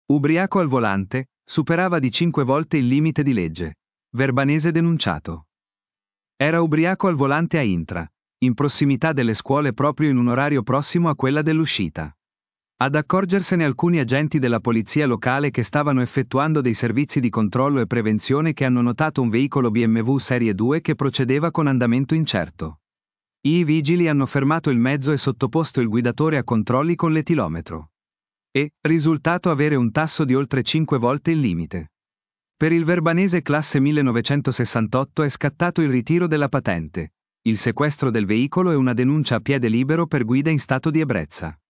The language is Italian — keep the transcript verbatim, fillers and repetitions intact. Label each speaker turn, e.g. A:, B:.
A: Ubriaco al volante, superava di cinque volte il limite di legge. Verbanese denunciato. Era ubriaco al volante a Intra, in prossimità delle scuole proprio in un orario prossimo a quella dell'uscita. Ad accorgersene alcuni agenti della polizia locale che stavano effettuando dei servizi di controllo e prevenzione che hanno notato un veicolo B M W Serie due che procedeva con andamento incerto. I vigili hanno fermato il mezzo e sottoposto il guidatore a controlli con l'etilometro. E, risultato avere un tasso di oltre cinque volte il limite. Per il verbanese classe millenovecentosessantotto è scattato il ritiro della patente, il sequestro del veicolo e una denuncia a piede libero per guida in stato di ebbrezza.